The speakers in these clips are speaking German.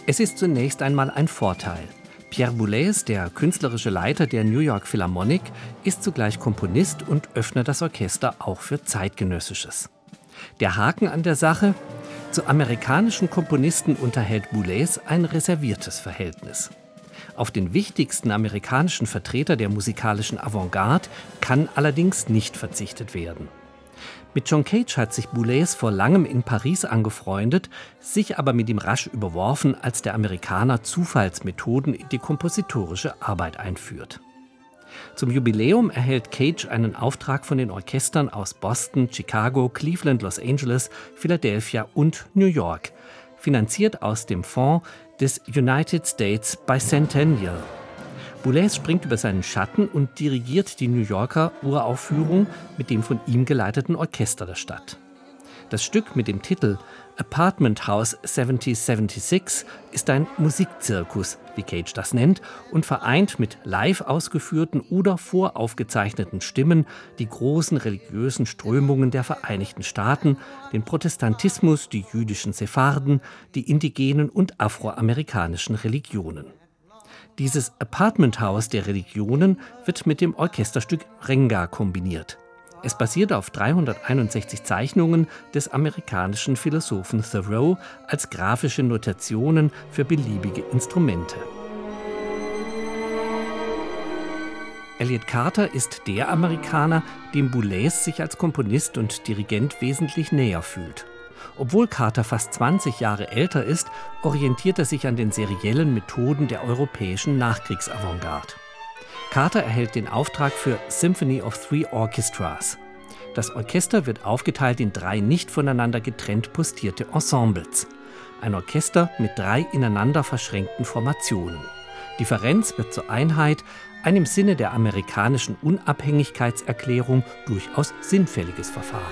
Es ist zunächst einmal ein Vorteil. Pierre Boulez, der künstlerische Leiter der New York Philharmonic, ist zugleich Komponist und öffnet das Orchester auch für Zeitgenössisches. Der Haken an der Sache: zu amerikanischen Komponisten unterhält Boulez ein reserviertes Verhältnis. Auf den wichtigsten amerikanischen Vertreter der musikalischen Avantgarde kann allerdings nicht verzichtet werden. Mit John Cage hat sich Boulez vor langem in Paris angefreundet, sich aber mit ihm rasch überworfen, als der Amerikaner Zufallsmethoden in die kompositorische Arbeit einführt. Zum Jubiläum erhält Cage einen Auftrag von den Orchestern aus Boston, Chicago, Cleveland, Los Angeles, Philadelphia und New York, finanziert aus dem Fonds des United States Bicentennial. Boulez springt über seinen Schatten und dirigiert die New Yorker Uraufführung mit dem von ihm geleiteten Orchester der Stadt. Das Stück mit dem Titel Apartment House 7076 ist ein Musikzirkus, wie Cage das nennt, und vereint mit live ausgeführten oder voraufgezeichneten Stimmen die großen religiösen Strömungen der Vereinigten Staaten, den Protestantismus, die jüdischen Sepharden, die indigenen und afroamerikanischen Religionen. Dieses Apartment House der Religionen wird mit dem Orchesterstück Renga kombiniert. Es basiert auf 361 Zeichnungen des amerikanischen Philosophen Thoreau als grafische Notationen für beliebige Instrumente. Elliott Carter ist der Amerikaner, dem Boulez sich als Komponist und Dirigent wesentlich näher fühlt. Obwohl Carter fast 20 Jahre älter ist, orientiert er sich an den seriellen Methoden der europäischen Nachkriegsavantgarde. Carter erhält den Auftrag für Symphony of Three Orchestras. Das Orchester wird aufgeteilt in 3 nicht voneinander getrennt postierte Ensembles. Ein Orchester mit 3 ineinander verschränkten Formationen. Differenz wird zur Einheit, ein im Sinne der amerikanischen Unabhängigkeitserklärung durchaus sinnfälliges Verfahren.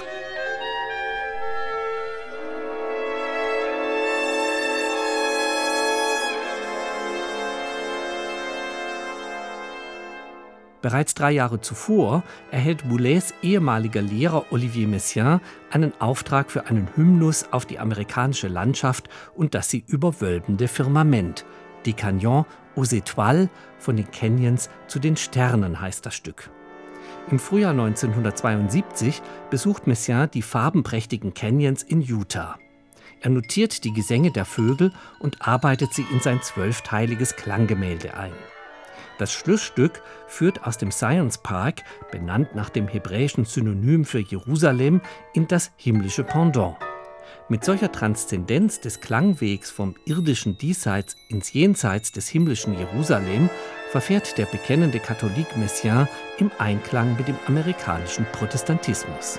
Bereits 3 Jahre zuvor erhält Boulez' ehemaliger Lehrer Olivier Messiaen einen Auftrag für einen Hymnus auf die amerikanische Landschaft und das sie überwölbende Firmament. Des Canyons aux Étoiles, von den Canyons zu den Sternen heißt das Stück. Im Frühjahr 1972 besucht Messiaen die farbenprächtigen Canyons in Utah. Er notiert die Gesänge der Vögel und arbeitet sie in sein 12-teiliges Klanggemälde ein. Das Schlussstück führt aus dem Science Park, benannt nach dem hebräischen Synonym für Jerusalem, in das himmlische Pendant. Mit solcher Transzendenz des Klangwegs vom irdischen Diesseits ins Jenseits des himmlischen Jerusalem verfährt der bekennende Katholik Messiaen im Einklang mit dem amerikanischen Protestantismus.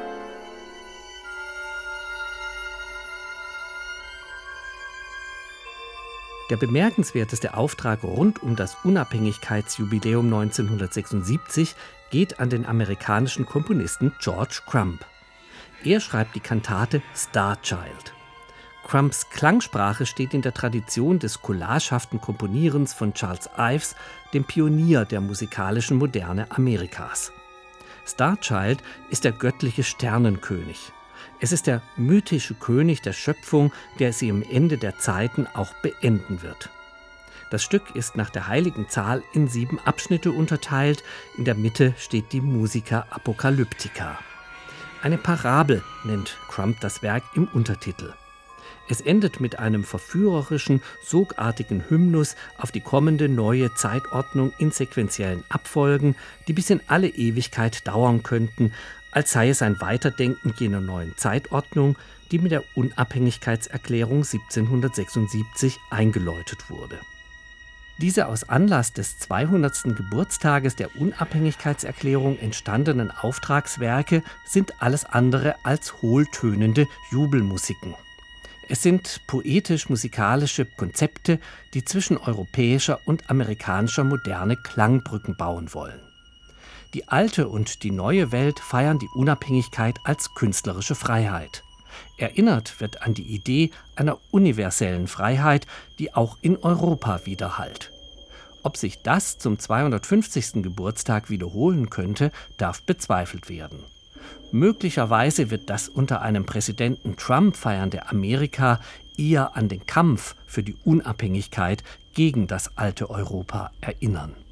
Der bemerkenswerteste Auftrag rund um das Unabhängigkeitsjubiläum 1976 geht an den amerikanischen Komponisten George Crumb. Er schreibt die Kantate Star Child. Crumbs Klangsprache steht in der Tradition des collagehaften Komponierens von Charles Ives, dem Pionier der musikalischen Moderne Amerikas. Star Child ist der göttliche Sternenkönig. Es ist der mythische König der Schöpfung, der sie am Ende der Zeiten auch beenden wird. Das Stück ist nach der heiligen Zahl in 7 Abschnitte unterteilt. In der Mitte steht die Musica Apocalyptica. Eine Parabel nennt Crumb das Werk im Untertitel. Es endet mit einem verführerischen, sogartigen Hymnus auf die kommende neue Zeitordnung in sequentiellen Abfolgen, die bis in alle Ewigkeit dauern könnten, als sei es ein Weiterdenken jener neuen Zeitordnung, die mit der Unabhängigkeitserklärung 1776 eingeläutet wurde. Diese aus Anlass des 200. Geburtstages der Unabhängigkeitserklärung entstandenen Auftragswerke sind alles andere als hohltönende Jubelmusiken. Es sind poetisch-musikalische Konzepte, die zwischen europäischer und amerikanischer Moderne Klangbrücken bauen wollen. Die alte und die neue Welt feiern die Unabhängigkeit als künstlerische Freiheit. Erinnert wird an die Idee einer universellen Freiheit, die auch in Europa widerhallt. Ob sich das zum 250. Geburtstag wiederholen könnte, darf bezweifelt werden. Möglicherweise wird das unter einem Präsidenten Trump feiernde Amerika eher an den Kampf für die Unabhängigkeit gegen das alte Europa erinnern.